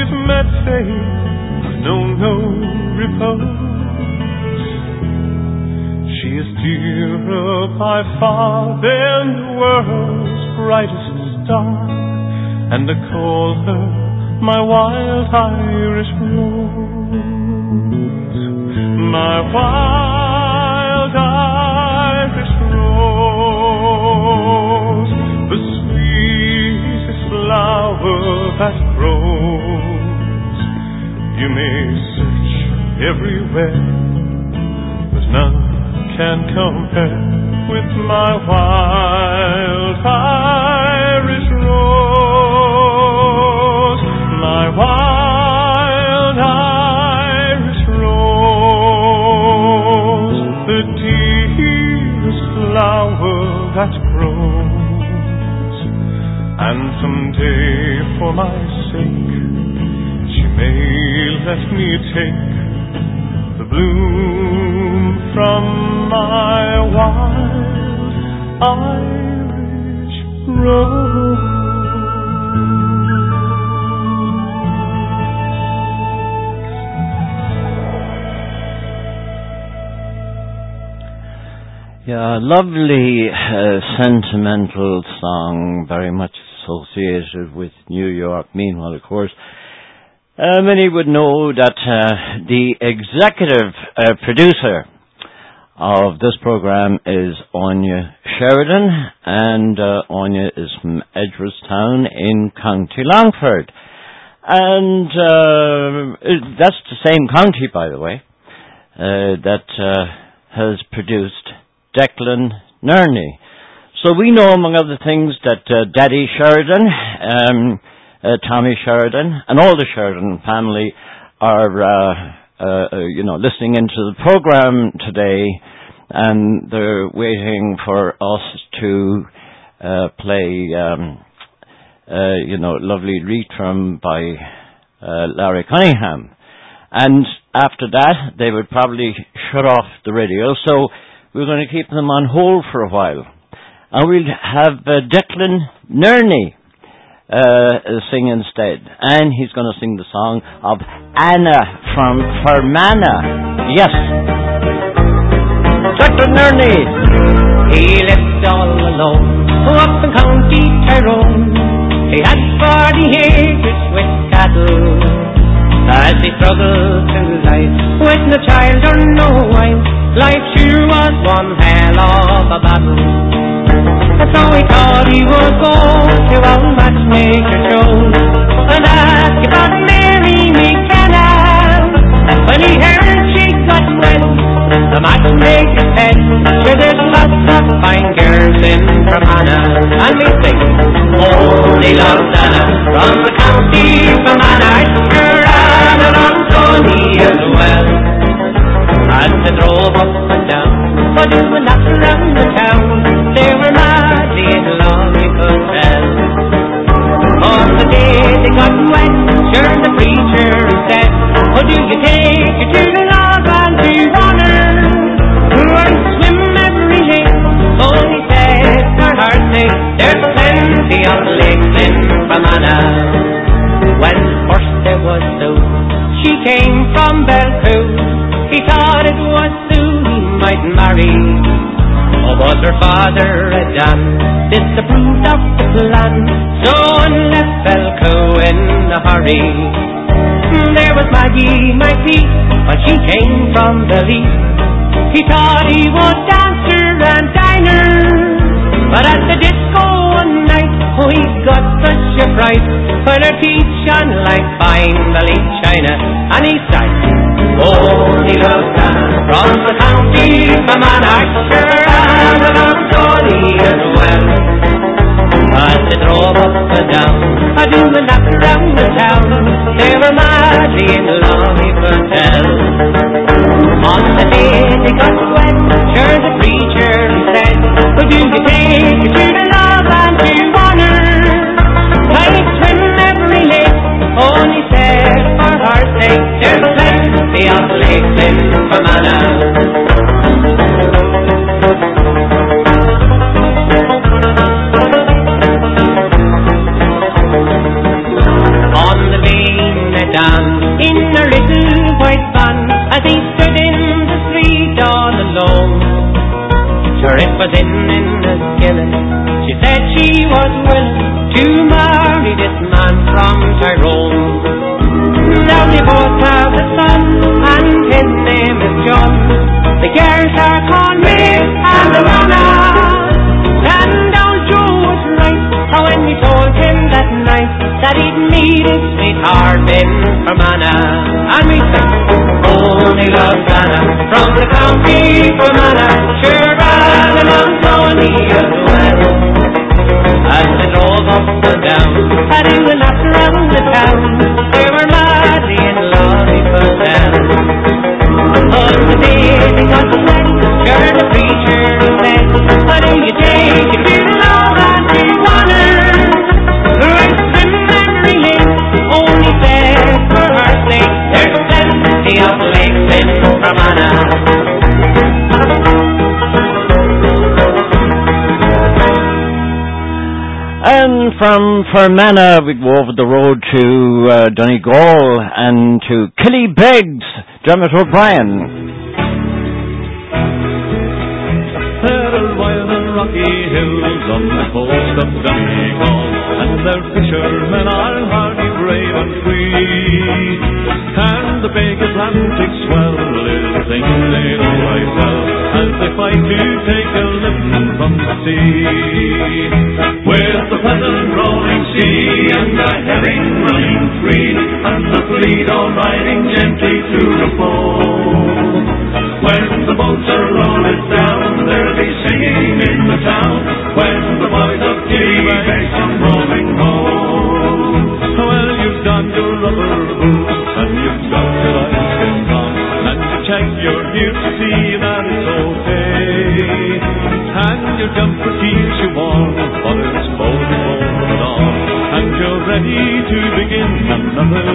she's met fate with no repose. She is dearer by far than the world's brightest star, and I call her my wild Irish rose. My wild Irish rose, the sweetest flower that grows. You may search everywhere, but none can compare with my wild Irish rose. My wild Irish rose, the dearest flower that grows. And someday for my sake she may let me take the bloom from my wild Irish rose. Yeah, lovely sentimental song, very much associated with New York. Meanwhile, of course, many would know that the executive producer of this program is Anya Sheridan, and Anya is from Edgeworthstown in County Longford. And that's the same county, by the way, that has produced Declan Nerney. So we know, among other things, that Daddy Sheridan, Tommy Sheridan, and all the Sheridan family are, listening into the program today, and they're waiting for us to play, Lovely Leitrim by Larry Cunningham. And after that, they would probably shut off the radio, so we're going to keep them on hold for a while. And we'll have Declan Nerney sing instead. And he's going to sing the song of Anna from Fermanagh. Yes. Declan Nerney. He lived all alone up in County Tyrone. He had 40 acres with cattle. As he struggled through life with no child or no wife, life sure was one hell of a battle. And so he thought he would go to a matchmaker show and ask about Mary McKenna. When he heard she got wed, the matchmaker said, sure there's lots of fine girls in Fermanagh. And we sing, only loves Anna from the county Fermanagh. Sure Anna loves Tony as well. As they drove up and down, but doing laps around the town, they were madly in love, you could tell. On the day they got wet, sure the preacher said, oh, do you take her to the log and to honor? And swim every lake, oh, he said, for her sake, there's plenty of lakes in Fermanagh. When first there was Sue, she came from Belcoo. He thought it was Sue he might marry. Oh, but her father, Adam, disapproved of the plan, so one left Belcoo in a hurry. There was Maggie, my Pete, but she came from Belize. He thought he was dancer and diner, but at the disco one night, oh, he got such a fright when her teeth shone like fine Belize china, and he sighed, only loves Anna from the county Fermanagh. Sure Anna loves Tony as well. As they drove up and down, doing laps around the town, they were madly in love, you could tell. On the day they got wet, sure the preacher said, oh, do you take her to the love and to honor? Might swim every lake, only said for her sake, there's plenty of lakes in Fermanagh. On the main was willing to marry this man from Tyrone. Now they both have a son, and his name is John. The girls are called May and Alana. And old Joe was right, and when we told him that night that he'd meet his sweetheart in Fermanagh. And we sang, only loves Anna from the county Fermanagh. Sure, and I'm Tony as well. As they drove up and down, heading the laps around the town, they were madly in love, it was then. On the day they got married, sure the preacher said, how do you take it to love and to honor? Right slim and reeling, only fair for her sake, there's plenty of lakes in Fermanagh. And from Fermanagh we go over the road to Donegal and to Killybegs, Dermot O'Brien. There are wild and rocky hills on the coast of Donegal, and their fishermen are hardy, brave and free. And the big Atlantic swell is a thing they know right well, as they fight to take a living from the sea. With the pleasant rolling sea and the herring running free, and the fleet all riding gently through the foam. When the boats are loaded down, they'll be singing in the town, when the boys of Killybegs come rolling home. Well, you've done your rubber boots, and you've got your ice cream on, and you check your gear to see that it's okay. And your jumper keeps you warm, but it's cold before the dawn, and you're ready to begin another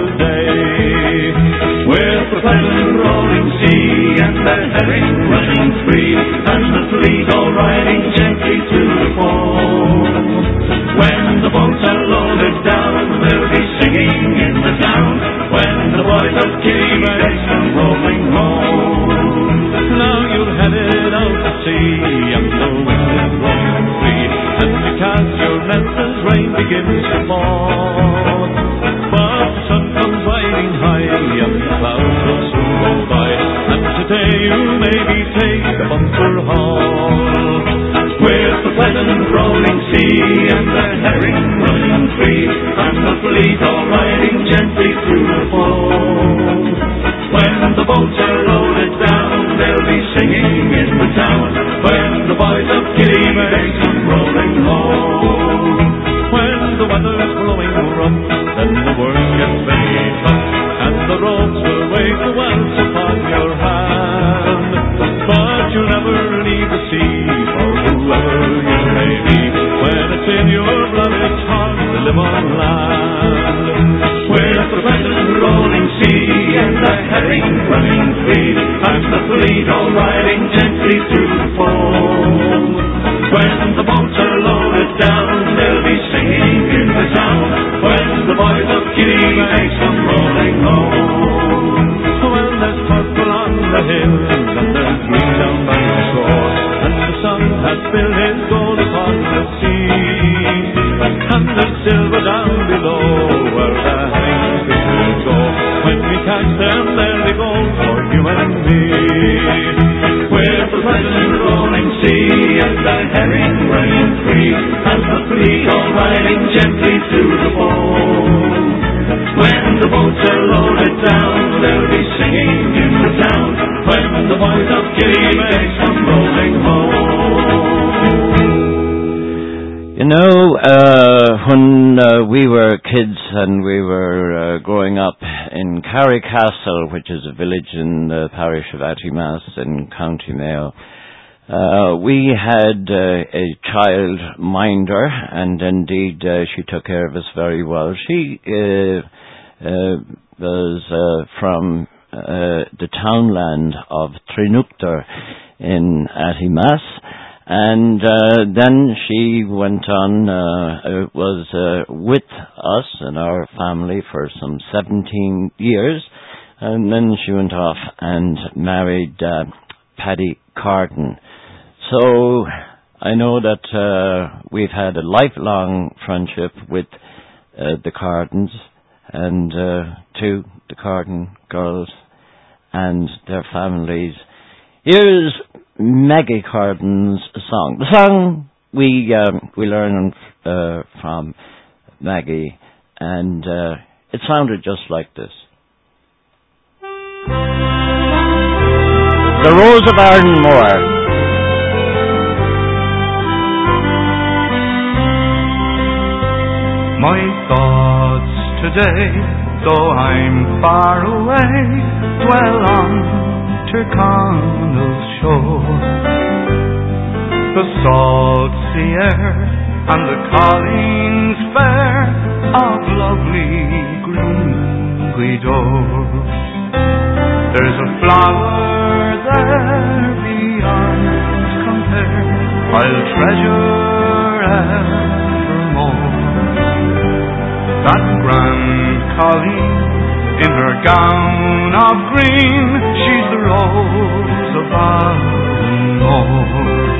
day. With the pleasant rolling sea and the herring running free, and the fleet all riding gently through the foam. When the boats are loaded down, they'll be singing in the town, when the boys of Killybegs come rolling home. Now you're headed out to sea, and the wind is blowing free, and you cast your nets as rain begins to fall. But the sun comes riding high, and the clouds will soon go by, and today you maybe take a bumper haul. With the pleasant rolling sea and the herring running free, and the fleet all riding gently through the foam. When the boats are loaded down, they'll be singing in the town, when the boys of Killybegs come rolling home. When the weather's blowing rough, then the work gets very tough, and the ropes will wave the wells upon your hand. But you'll never leave the sea, for whoever you may be, when it's in your blood it's hard to live on land. With the pleasant rolling sea and the herring running free, and the fleet all riding gently through the foam. When the boats are loaded down, they'll be singing in the town, when the boys of Killybegs come rolling home. Well, there's purple on the hills, and there's green down by the shore, and the sun has spilled his gold upon the sea, and there's silver down below where the herring fishers go. When we catch them, they'll be gold for you and me. With the pleasant rolling sea and the herring running free, and the fleet all riding gently through the foam. When the boats are loaded down, they'll be singing in the town, when the boys of Killybegs come rolling home. You know, when we were kids and we were growing up in Carricastle, which is a village in the parish of Attimas in County Mayo, we had a child minder, and indeed she took care of us very well. She was from the townland of Trinukter in Attimas, and then she went on, was with us and our family for some 17 years, and then she went off and married Paddy Carden. So I know that we've had a lifelong friendship with the Cardins and to the Cardin girls and their families. Here's Maggie Cardin's song. The song we learned from Maggie, and it sounded just like this. The Rose of Arden Moor. My thoughts today, though I'm far away, dwell on Tyrconnell's shore. The salt sea air and the collie's fair of lovely green Gweedore. There's a flower there beyond compare I'll treasure evermore. That grand Colleen, in her gown of green, she's the Rose of Arden Moor.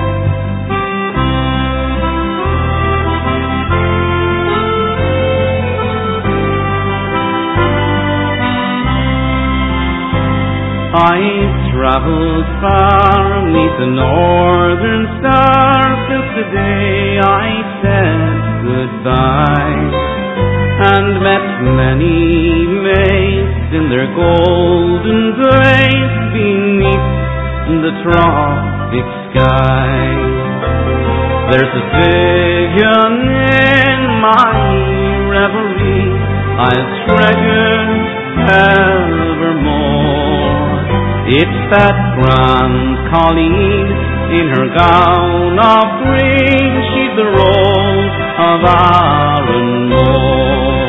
I travelled far neath the northern star since the day I said goodbye, and met many maids in their golden grace beneath the tropic sky. There's a vision in my reverie I'll treasure evermore. It's that grand Colleen in her gown of green, she's the Rose of Arden Moor.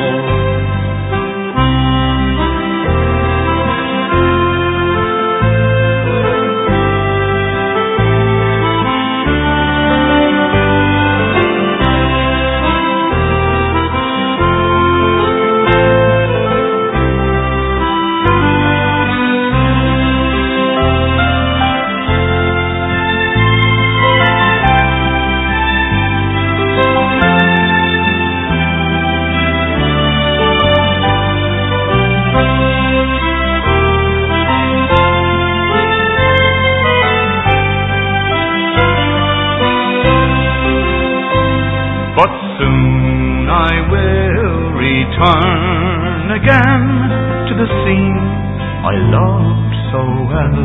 But soon I will return again to the scene I loved so well,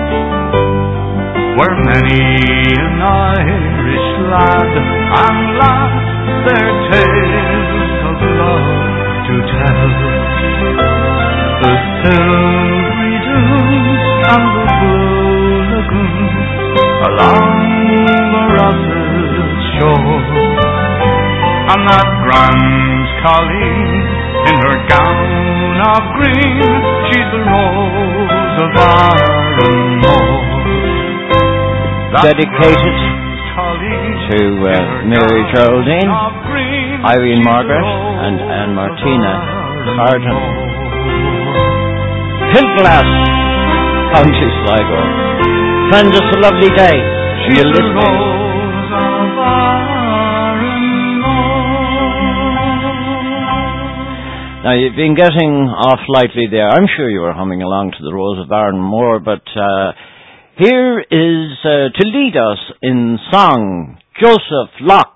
where many an Irish lad and lass their tales of love do tell. The silvery dunes and the blue lagoon along the Ross's shore, and that grand Colleen in her gown of green, she's the Rose of Arden Moor. Dedicated to Mary Geraldine, Irene Margaret and Anne Martina Cardin. Kilglass, County Sligo. Send us a lovely day. You're listening. Now, you've been getting off lightly there. I'm sure you were humming along to the Rose of Arden Moor, but here is to lead us in song, Joseph Locke.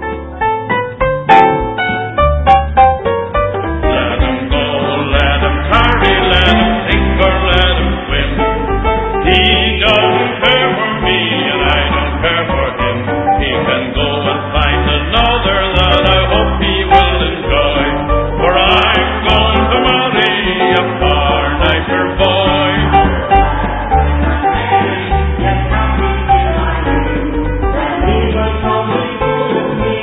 Let him go, let him tarry, let him sink or let him swim. He doesn't care for me and I don't care for him. He can go and find another that I hope he will enjoy. For I'm going to marry a far nicer boy. He was only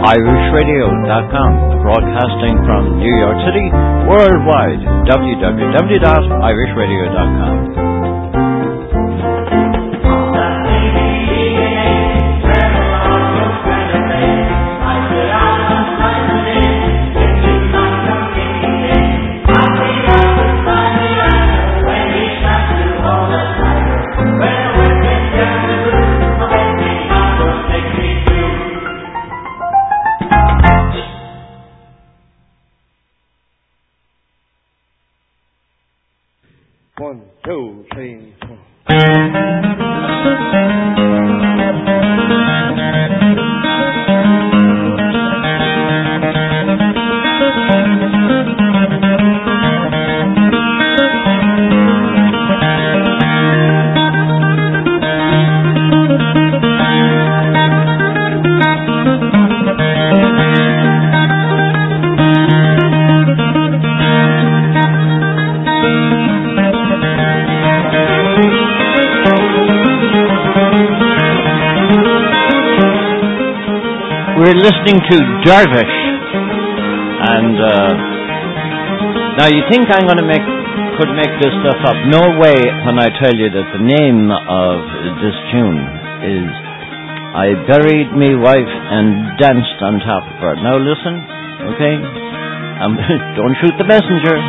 irishradio.com, broadcasting from New York City, worldwide, www.irishradio.com. We're listening to Dervish, and now you think I'm going to could make this stuff up. No way when I tell you that the name of this tune is I Buried Me Wife and Danced on Top of Her. Now listen, okay? Don't shoot the messenger.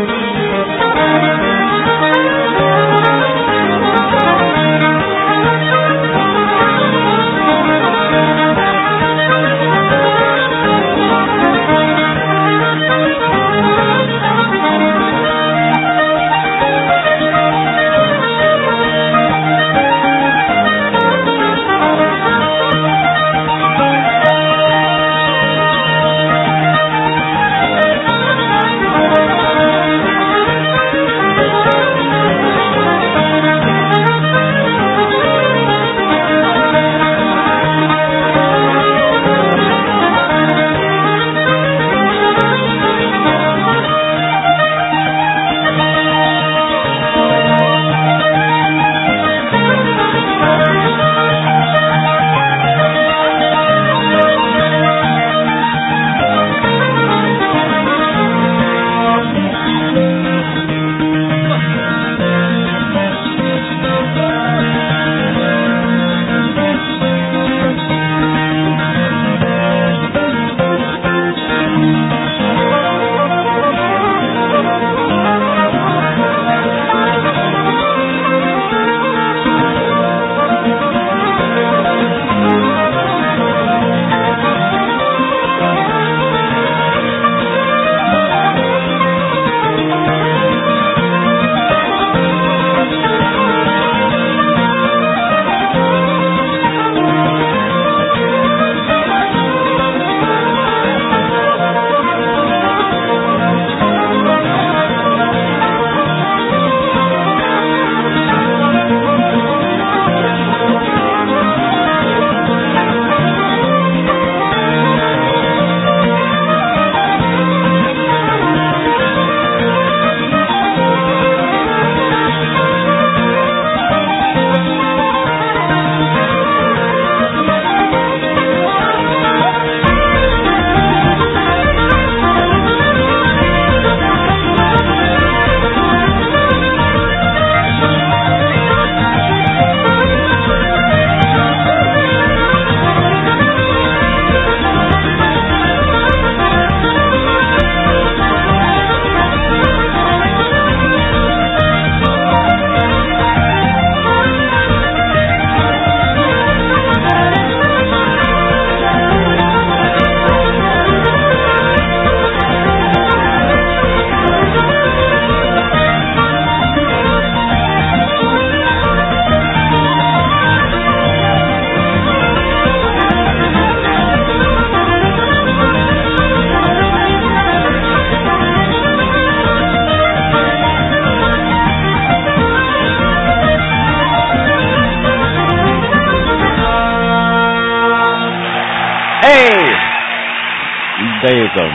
There you go.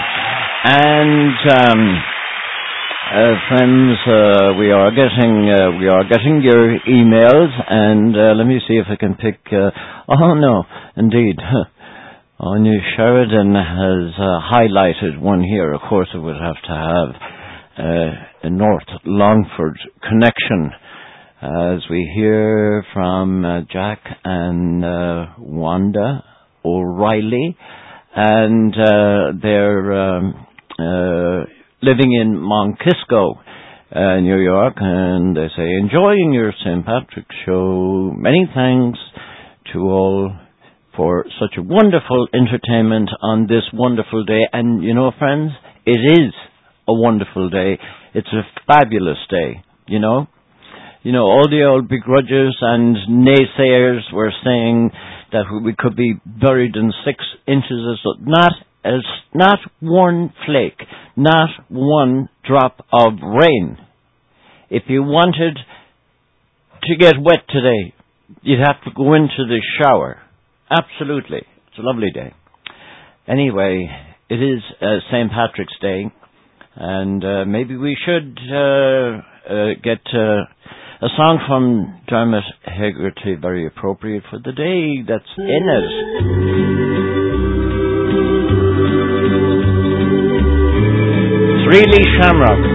And friends, we are getting your emails, and let me see if I can pick. Oh no, indeed. Anya Sheridan has highlighted one here. Of course, it would have to have a North Longford connection, as we hear from Jack and Wanda O'Reilly, and they're living in Monkisco, New York, and they say, enjoying your St. Patrick's show. Many thanks to all for such a wonderful entertainment on this wonderful day. And you know, friends, it is a wonderful day. It's a fabulous day, you know. You know, all the old begrudgers and naysayers were saying that we could be buried in 6 inches of not one flake, not one drop of rain. If you wanted to get wet today, you'd have to go into the shower. Absolutely. It's a lovely day. Anyway, it is St. Patrick's Day, and maybe we should get a song from Dermot Hegarty, very appropriate for the day that's in it. Really Shamrock.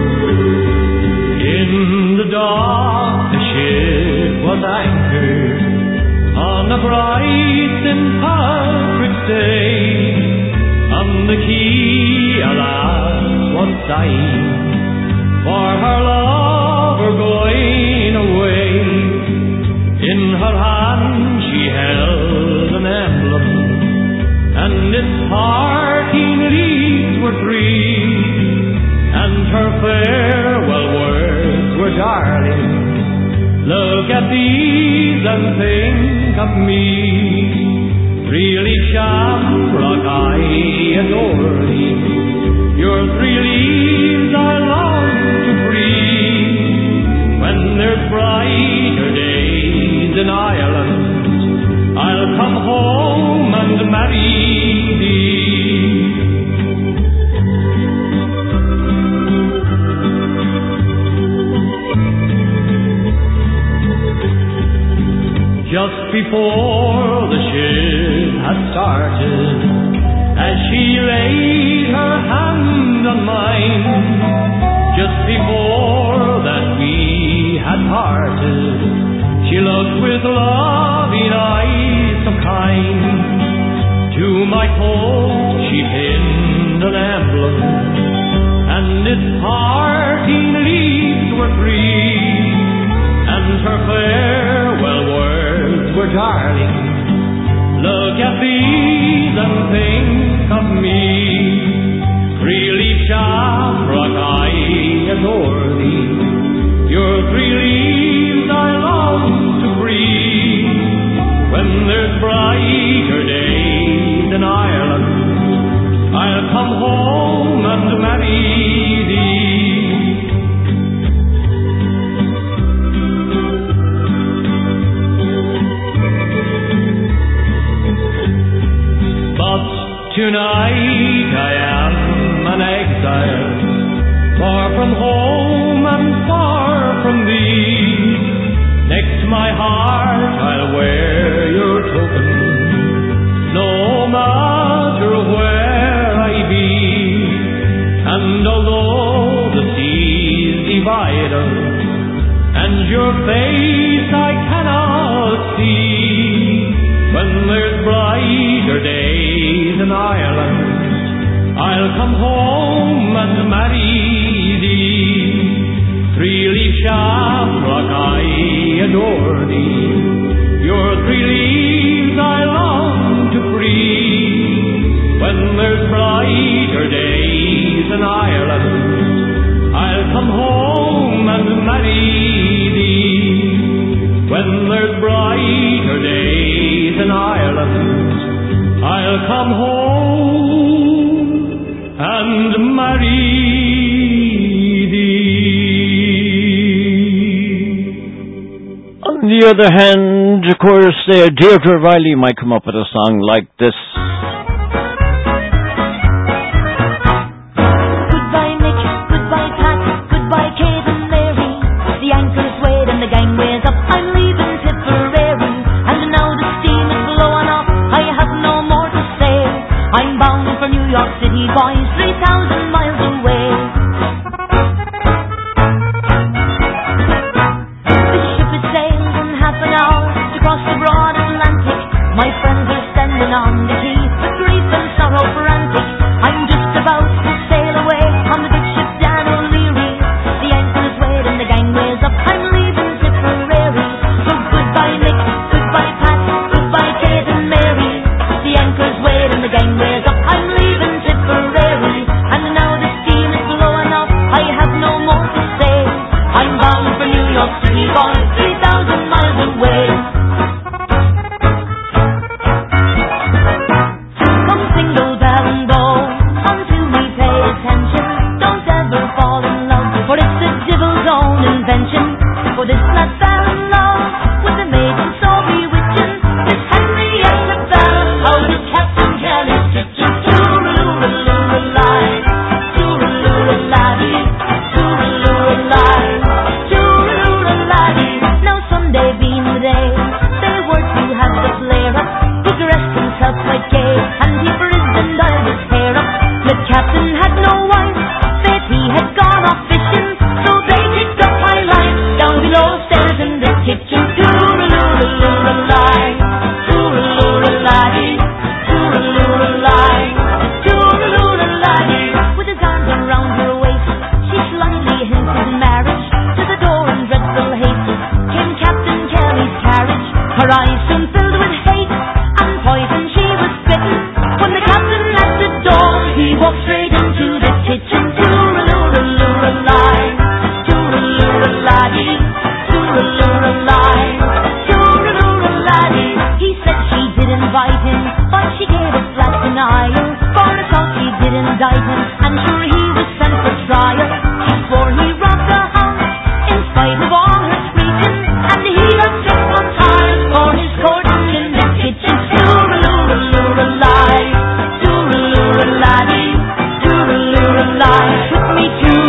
In the dark, the ship was anchored on a bright St. Patrick's Day. On the quay, a lass was sighing for her lover going away. In her hand she held an emblem, and its parting leaves were 3, and her farewell words were, darling, look at these and think of me. Really, Shamrock, I adore thee. Your 3 leaves I long to free. When there's brighter days in Ireland, I'll come home and marry thee. Just before the ship had started, as she laid her hand on mine, just before that we had parted, she looked with loving eyes so kind. To my coat she pinned an emblem, and its parting leaves were 3, and her farewell words were, darling, look at these and think of me. 3-leaf Shamrock, I adore thee. Your 3 leaves I long to free. When there's brighter days in Ireland, I'll come home and marry thee. Tonight I am an exile, far from home and far from thee. Next my heart I'll wear your token, no matter where I be. And although the seas divide us, and your face I cannot see, when there's brighter days in Ireland, I'll come home and marry thee. 3-leaf Shamrock, I adore thee. Your 3 leaves I long to free. When there's brighter days in Ireland, I'll come home and marry thee. When there's brighter days in Ireland, I'll come home and marry thee. On the other hand, of course, Deirdre Riley might come up with a song like this. Goodbye Mitch, goodbye Pat, goodbye Kate and Mary. The anchor's weighed and the gangway's up. I'm leaving Tipperary, and now the steam is blowing up. I have no more to say. York City boy, 3,000 miles away. Come single bell and bow, until we pay attention. Don't ever fall in love, for it's the devil's own invention. For this lad fell in love with a maiden so bewitching. This Henrietta Bell, how did Captain Kelly tooraloo-a-lie, tooraloo-a-laddie, tooraloo-a-lie, tooraloo-a-laddie. Now Sunday being the day, they were to have the flare up. He dressed himself quite gay, and he frizzed and dyed his hair up. The captain had no wife, faith he had gone off fishing, so they picked up high life down below stairs in the kitchen. Tooraloo-a-lie, tooraloo-a-laddie, tooraloo-a-lie, tooraloo-a-laddie. With his arms around her waist, she slyly hinted marriage. To the door in dreadful haste came Captain Kelly's carriage. Her eyes soon filled with hate, and poison she was spitting. When the captain left the door, he walked straight into the kitchen. Tooraloo-a-lie, tooraloo-a-laddie, tooraloo-a-lie, tooraloo-a-laddie. He said she did invite him, but she gave a flat denial. For assault she did indict him, and sure he was sent for trial. She swore he robbed the house, in spite of all her screeching, and he got 6 months hard for his courting in the kitchen. Tooraloo-a-lie, tooraloo-a-laddie, tooraloo-a-lie. With me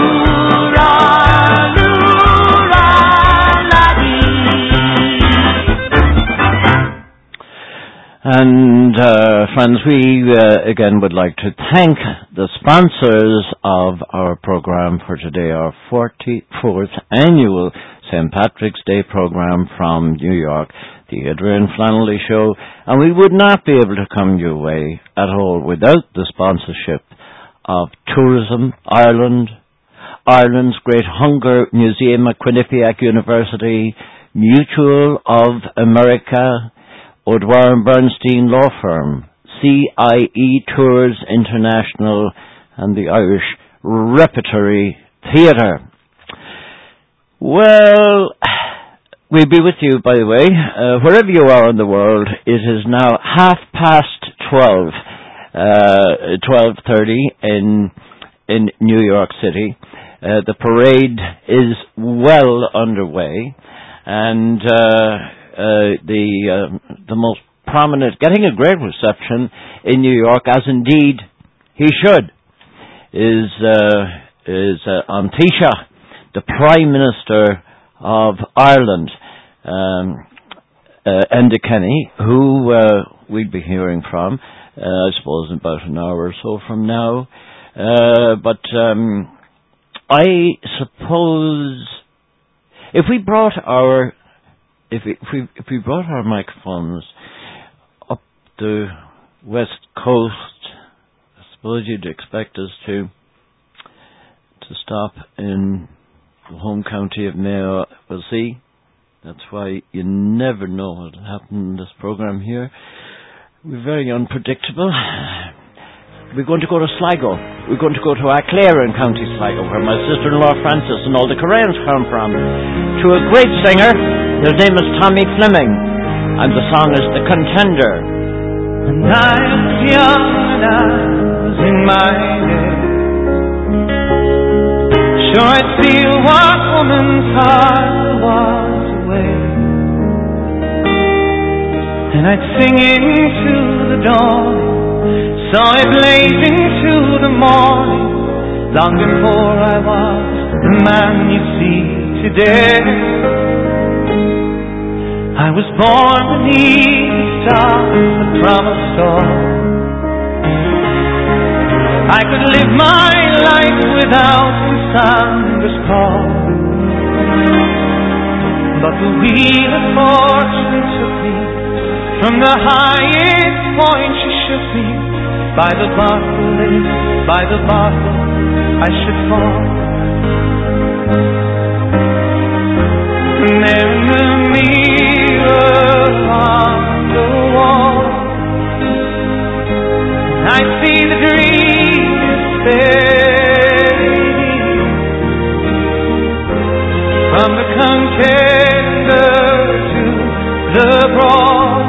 And friends, we again would like to thank the sponsors of our program for today, our 44th annual St. Patrick's Day program from New York, the Adrian Flannelly Show, and we would not be able to come your way at all without the sponsorship of Tourism Ireland, Ireland's Great Hunger Museum at Quinnipiac University, Mutual of America, O'Dwyer and Bernstein Law Firm, CIE Tours International, and the Irish Repertory Theatre. Well, we'll be with you, by the way, wherever you are in the world. It is now 12:30 in New York City. The parade is well underway, and the most prominent, getting a great reception in New York, as indeed he should, is An Taoiseach, the Prime Minister of Ireland, Enda Kenny, who we'll be hearing from, I suppose, in about an hour or so from now. But I suppose if we brought our microphones up the West Coast, I suppose you'd expect us to stop in the home county of Mayo. We'll see. That's why you never know what will happen in this program here. We're very unpredictable. We're going to go to Sligo. We're going to go to Aclara in County Sligo, where my sister-in-law Frances and all the Koreans come from, to a great singer. His name is Tommy Fleming, and the song is The Contender. When I was young and I was in my day, sure I'd feel what woman's heart was away, and I'd sing into the dawn, saw it blazing to the morning, long before I was the man you see today. I was born beneath the stars that promised all. I could live my life without Cassandra's call, but the wheel of fortune took me from the highest point. She shook me by the bottle I should fall. And there in the mirror on the wall, I see the dream fading from the contender to the broad.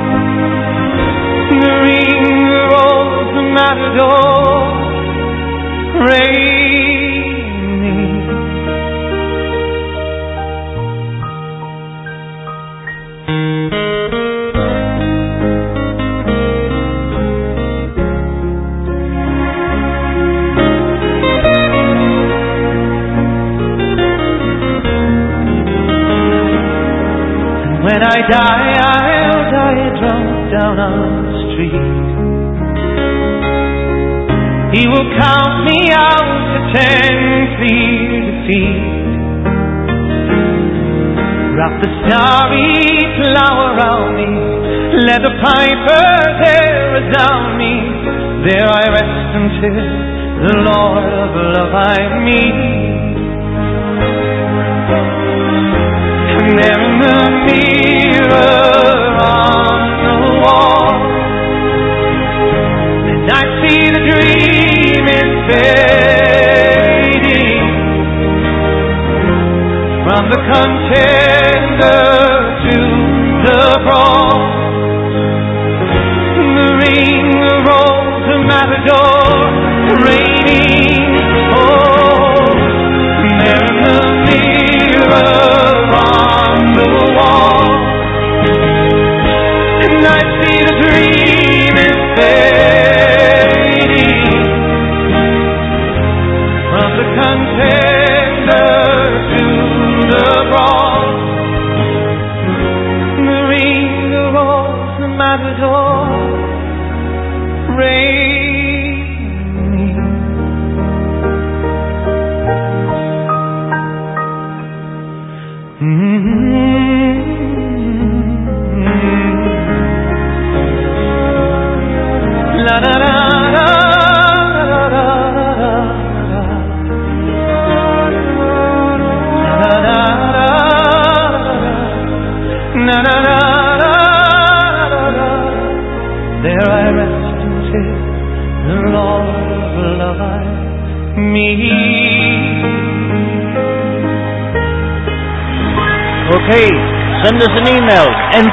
The ring rolls the matador, reigning. When I die, I'll die drunk down on the street. He will count me out to 10 clear defeat. Wrap the starry flower around me, let the piper's hair resound me. There I rest until the Lord of love I meet. And there in the mirror on the wall, and I see the dream is fading from the contender to the brawl. The ring rolls the matador, reigning. Oh, there in the mirror on the wall, and I see the dream is fading from the contender to the brawl. The ring rolls the matador, reigning. La da da da da da There I rest until the Lord of love I meet. Okay, send us an email,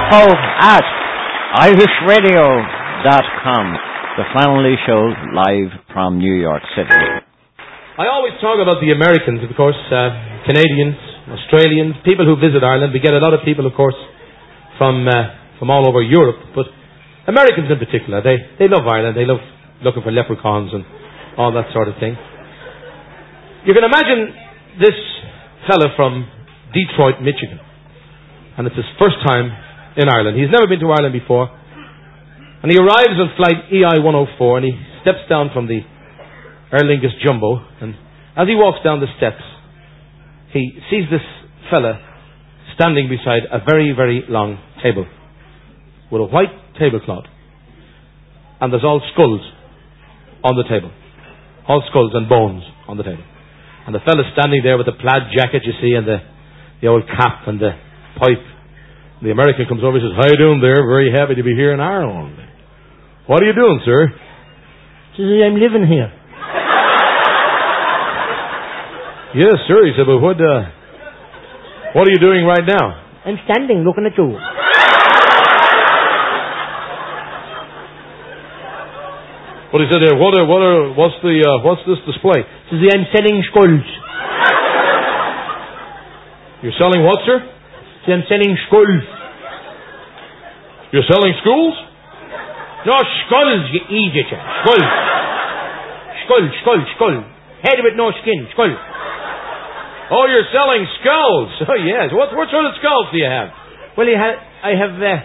info@irishradio.com. The Family Show live from New York City. I always talk about the Americans, of course, Canadians, Australians, people who visit Ireland. We get a lot of people, of course, from all over Europe, but Americans in particular, they love Ireland. They love looking for leprechauns and all that sort of thing. You can imagine this fella from Detroit, Michigan, and it's his first time in Ireland. He's never been to Ireland before, and he arrives on flight EI-104, and he steps down from the Aer Lingus Jumbo, and as he walks down the steps, he sees this fella standing beside a very, very long table with a white tablecloth, and there's all skulls on the table, all skulls and bones on the table, and the fella's standing there with the plaid jacket, you see, and the old cap and the pipe. The American comes over and says, "How you doing there? Very happy to be here in Ireland. What are you doing, sir?" Says he, "I'm living here." "Yes, sir." He said, "But what are you doing right now?" "I'm standing looking at you." What he said there? What's this display? Says he, "I'm selling skulls." "You're selling what, sir?" Says, "I'm selling skulls." "You're selling schools?" "No, skulls, you idiot. Skulls. Skull. Head with no skin. Skull." "Oh, you're selling skulls." "Oh, yes. What sort of skulls do you have?" "Well, I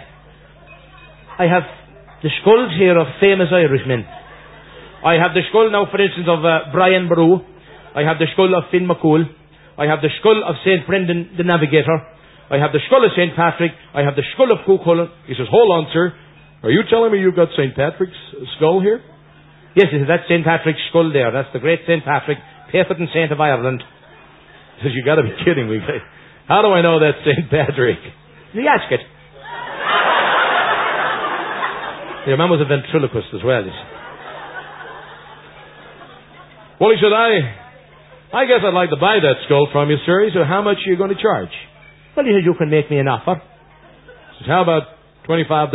have the skulls here of famous Irishmen. I have the skull now, for instance, of Brian Boru. I have the skull of Finn McCool. I have the skull of St. Brendan the Navigator. I have the skull of St. Patrick. I have the skull of Cuchulainn." He says, "Hold on, sir. Are you telling me you've got St. Patrick's skull here?" "Yes, that's St. Patrick's skull there. That's the great St. Patrick, patron saint of Ireland." He says, "You got to be kidding me. How do I know that's St. Patrick?" "You ask it." Your man was a ventriloquist as well. Well, he said, I guess I'd like to buy that skull from you, sir. He said, how much are you going to charge? Well, he said, you can make me an offer. He said, how about $25?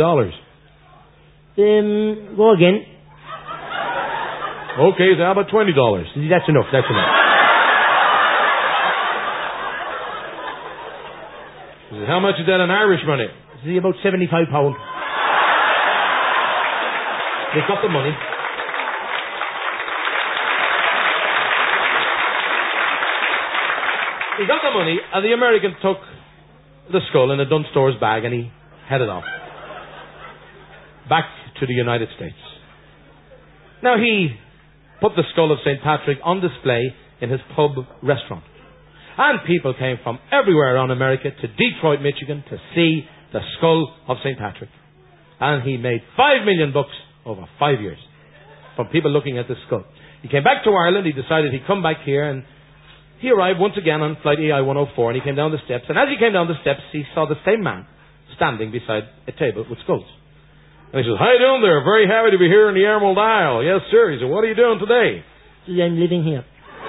Go again. Okay, so how about $20? That's enough, that's enough. He said, how much is that in Irish money? This is about £75. They got the money. He got the money, and the American took the skull in a Dunstore's bag, and he headed off. Back to the United States. Now he put the skull of St. Patrick on display in his pub restaurant. And people came from everywhere around America to Detroit, Michigan to see the skull of St. Patrick. And he made $5 million over 5 years from people looking at this skull. He came back to Ireland, he decided he'd come back here, and he arrived once again on flight AI-104, and he came down the steps, and as he came down the steps, he saw the same man standing beside a table with skulls. And he says, how you doing there? Very happy to be here in the Emerald Isle. Yes, sir. He said, what are you doing today? I'm living here.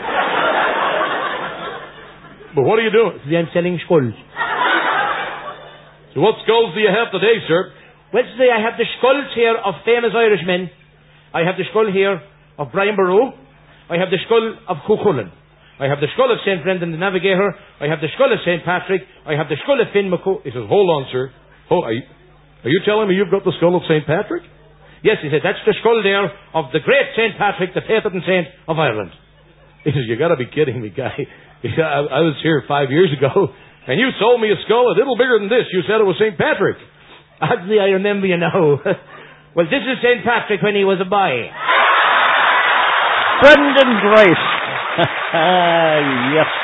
But what are you doing? I'm selling skulls. So what skulls do you have today, sir? Well, today I have the skulls here of famous Irishmen. I have the skull here of Brian Boru. I have the skull of Cuchulainn. I have the skull of St. Brendan the Navigator. I have the skull of St. Patrick. I have the skull of Finn McCool. He says, hold on, sir. Are you telling me you've got the skull of St. Patrick? Yes, he said, that's the skull there of the great St. Patrick, the patron saint of Ireland. He says, you got to be kidding me, guy. I was here 5 years ago, and you sold me a skull a little bigger than this. You said it was St. Patrick. Actually, I remember you now. Well, this is St. Patrick when he was a boy. Brendan Grace. Yes.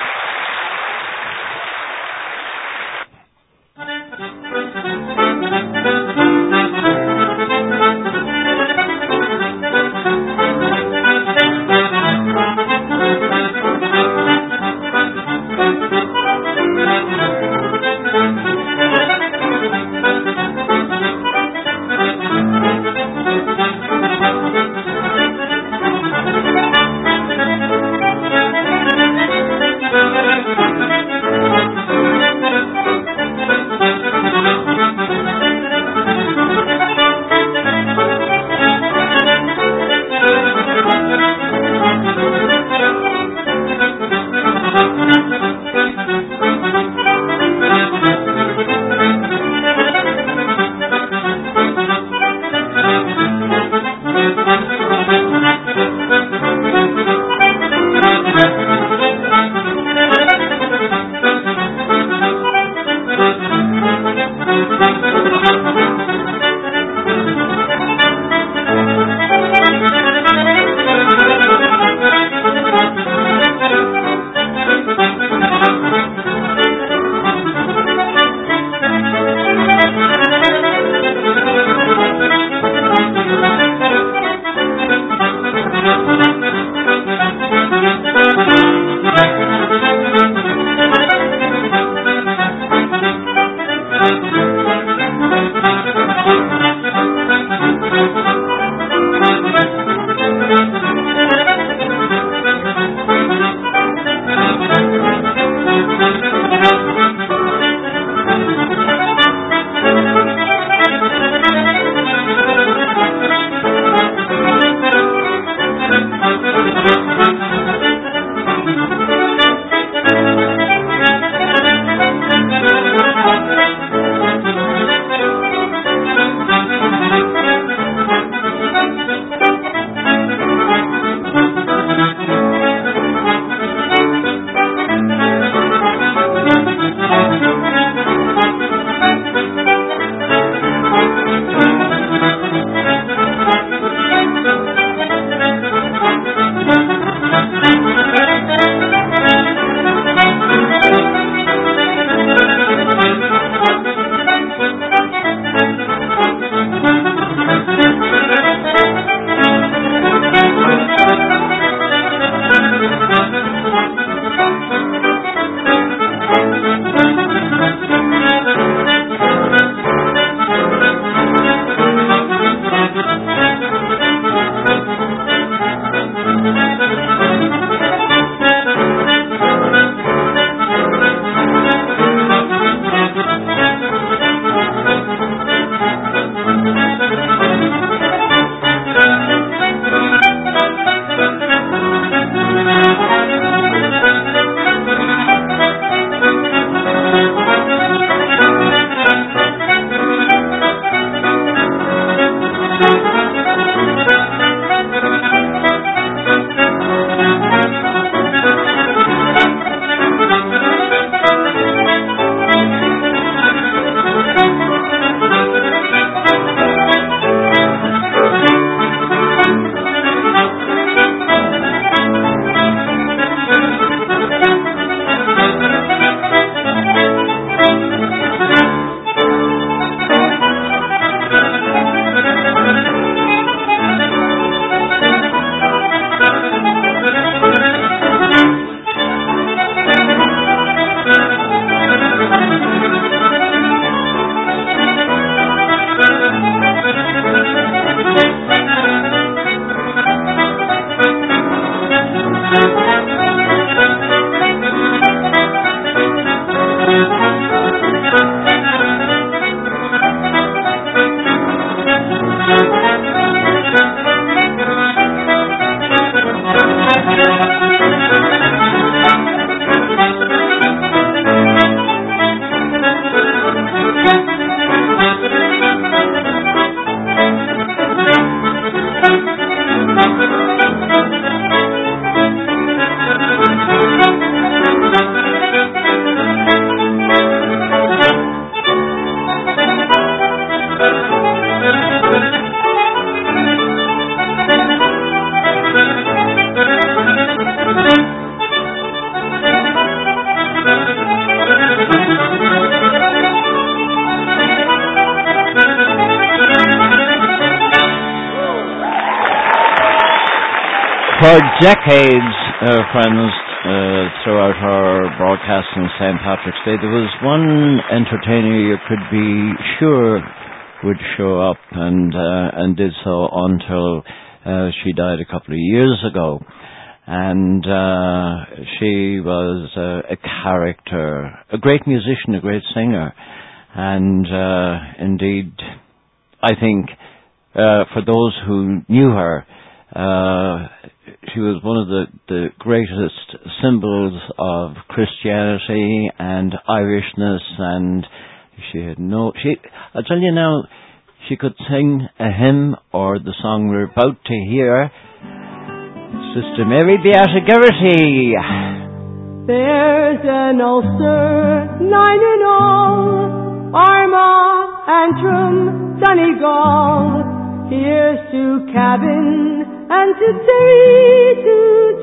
For decades, friends, throughout our broadcast on St. Patrick's Day, there was one entertainer you could be sure would show up, and did so until she died a couple of years ago. And she was a character, a great musician, a great singer, and indeed, I think for those who knew her, she was one of the greatest symbols of Christianity and Irishness, and I'll tell you now, she could sing a hymn or the song we're about to hear. Sister Mary Beata Geraghty. There's an Ulster, 9 in all, Armagh, Antrim, Donegal. Here's to Cavan and to say to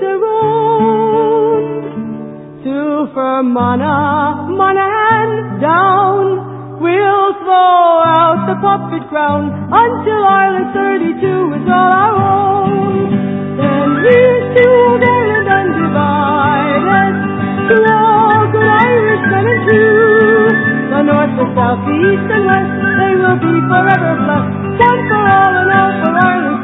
Tyrone, to Fermanagh, Monaghan, down. We'll throw out the puppet crown until Ireland 32 is all our own. Then here's to Ireland undivided, to all good Irishmen and true. The north, the south, the east and west, they will be forever blessed. One for all and all for Ireland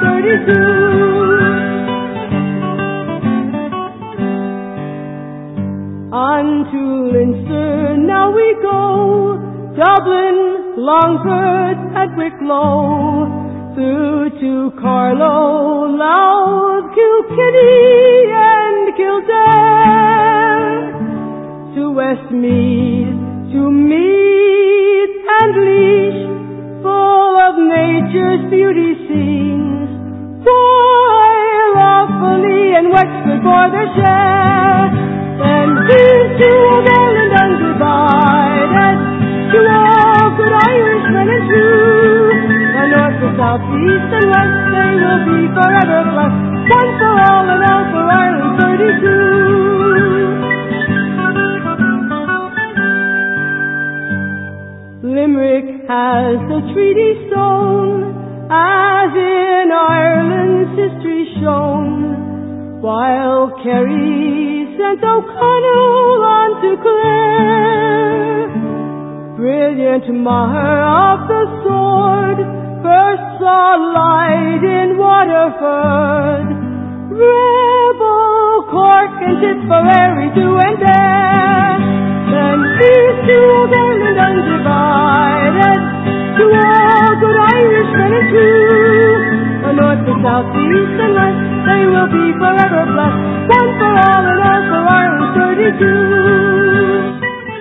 32. On to Leinster now we go, Dublin, Longford, and Wicklow, through to Carlow, Louth, Kilkenny, and Kildare, to Westmeath, to Meath and Laois, full of nature's beauty scenes, while Offaly and Wexford bore their share. Then here's to Ireland undivided, to all good Irishmen and true. The north, the south, the east and west, they will be forever blessed. One for all and all for Ireland 32. Limerick has the treaty stone, as in Ireland's history shown, while Kerry sent O'Connell on to Clare. Brilliant Maher of the sword first saw light in Waterford. Rebel Cork and Tipperary to and there. Then here's to Ireland undivided, to all good Irishmen and true. The north, the south, the east and west, they will be forever blessed. One for all and all for Ireland 32.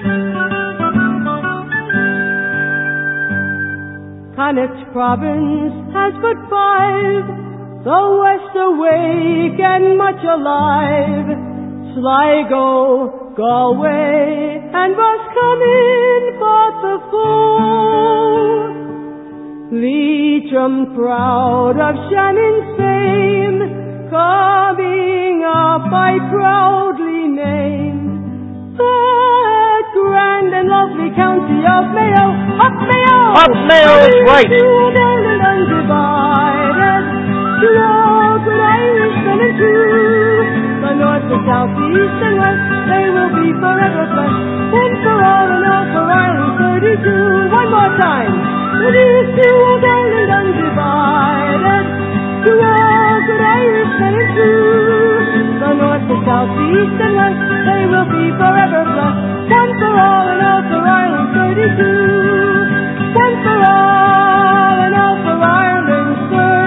Connacht province has but 5, the west awake and much alive. Sligo, Galway, and Roscommon fought the foe. Leitrim, proud of Shannon's fame, coming up I proudly name. That grand and lovely county of Mayo, up Mayo! Up Mayo is right! To Ireland undivided, to all good Irishmen and true. The north, the south, the east and west, they will be forever blessed. One for all and all for Ireland 32. One more time. It is to Ireland undivided, to all good Irishmen and true. The north, the south, the east and west, they will be forever blessed. One for all and all for Ireland 32. One for all and all for Ireland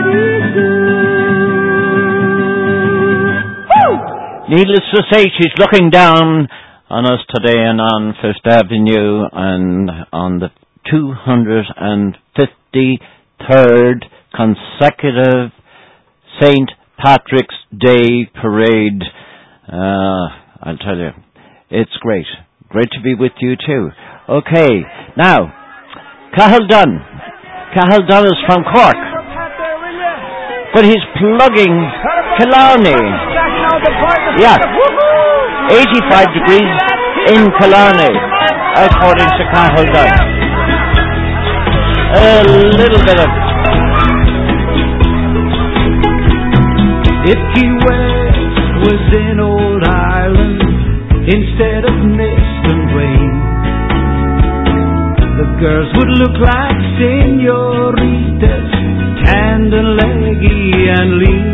32. Woo! Needless to say, she's looking down on us today and on Fifth Avenue and on the 253rd consecutive St. Patrick's Day parade. I'll tell you, it's great. Great to be with you too. Okay, now, Cathal Dunn. Cathal Dunn is from Cork, but he's plugging Killarney. Yeah, 85 degrees in Killarney, according to Cathal Dunn. A little bit of... If he wears was in old Ireland instead of mist and rain. The girls would look like senoritas, tanned and leggy and lean.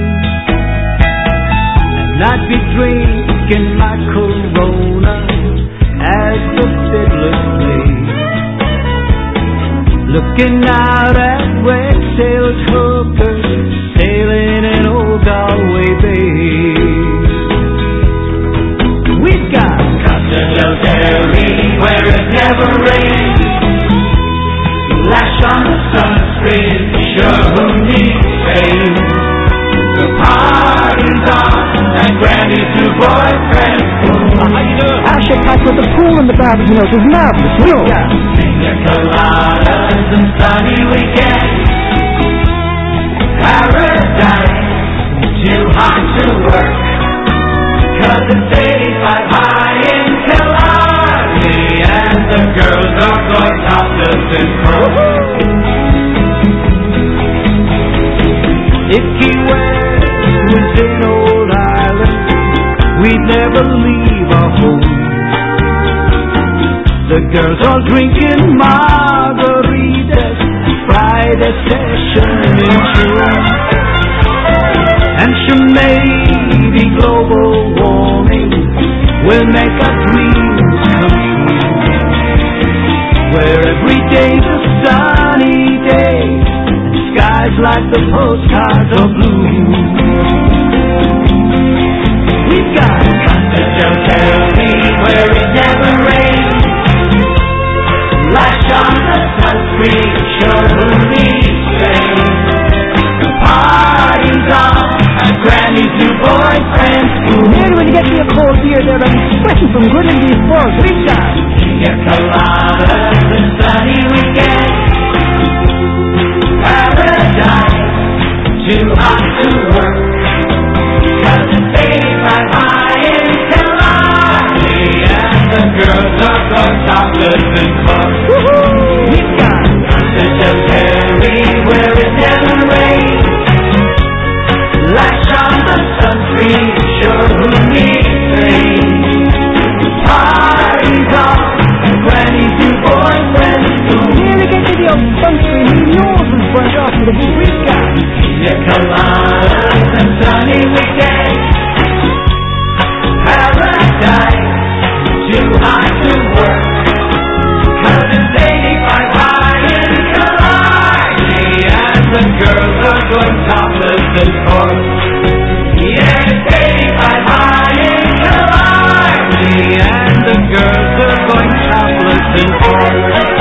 And I'd be drinking my Corona as the fiddlers played, looking out at wet-sailed hookers sailing in old Galway Bay. We've got Costa del Derry, where it never rains. Lash on the sunscreen, sure who needs fame. The party's on, and Granny's new boyfriend. How you doing? Asher packed with the pool and the barbecue. It was marvelous. We've got pina coladas and sunny weekends. Paradise, too hot to work, 'cause it's 85 high in Killarney, and the girls are going topless in Cork. If Key West was in old Ireland, we'd never leave our home. The girls all drinking margaritas, Friday session in June. And sure, maybe global warming will make our dreams come true, where every day's a sunny day and skies like the postcards are blue. We've got Costa del Derry, where it never rains. Lash on the sunscreen, sure who needs fame. The party's on, and Granny's new boyfriend's cool. Nearly when you get me a cold beer there, I'm sweating from grilling these balls. We've got pina coladas and sunny weekends. Paradise, too hot to work, 'cause it's 85 high in Killarney, and the girls are going topless in Cork. We've got Costa del Derry, where it never rains. Lash on the sunscreen, sure who needs rain. Party's on, and Granny's new boyfriend's cool. nearly get me the old sunscreen. My nose is burnt off with the heat. We've got pina coladas and sunny weekends. Paradise, too hot to work, 'cause it's 85 high in Killarney, and the girls are going topless in Cork. Yeah, it's 85 high in Killarney, and the girls are going topless in Cork.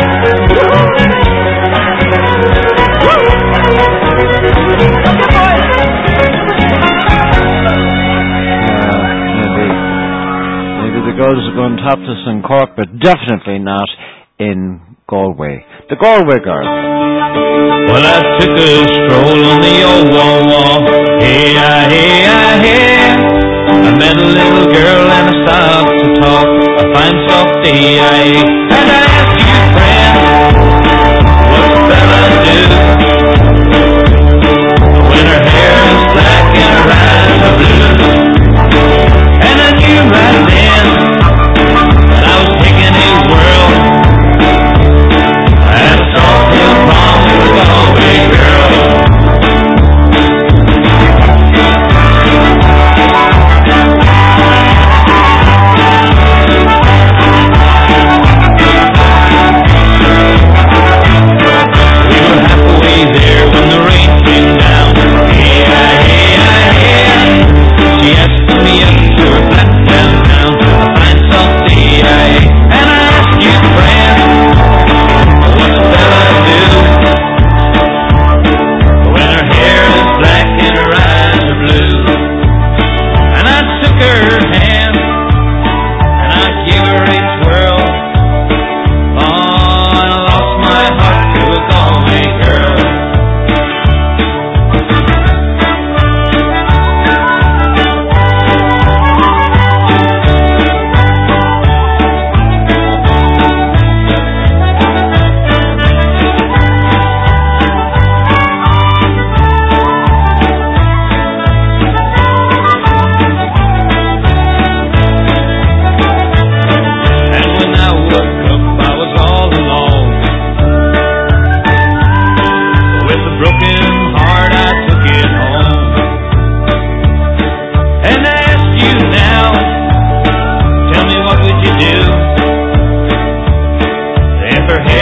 Maybe the girls are going topless in Cork, but definitely not in Galway. The Galway Girls. Well, I took a stroll on the old wall. Hey-ah, hey-ah, hey. I met a little girl and I stopped to talk. A fine soft day I ate. And I asked you, friend, what's that I do? When her hair is black and her eyes are blue. And I knew right then that I was taking a whirl. I had a soft hill prom with a Galway girl.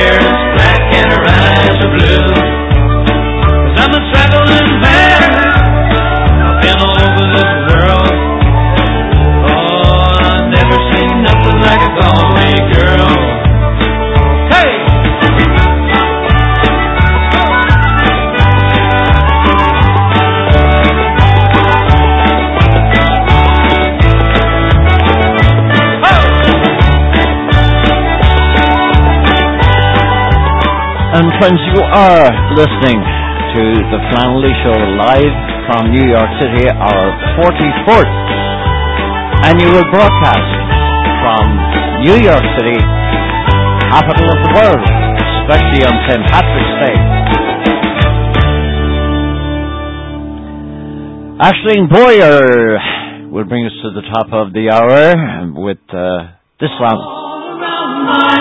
hair is black and her eyes are blue. 'Cause I'm a traveling man, I've been all over this world. Oh, I've never seen nothing like a Galway girl. Hey! And friends, you are listening to the Flannelly Show live from New York City, our 44th annual broadcast from New York City, capital of the world, especially on St. Patrick's Day. Aisling Boyer will bring us to the top of the hour with this song. All around my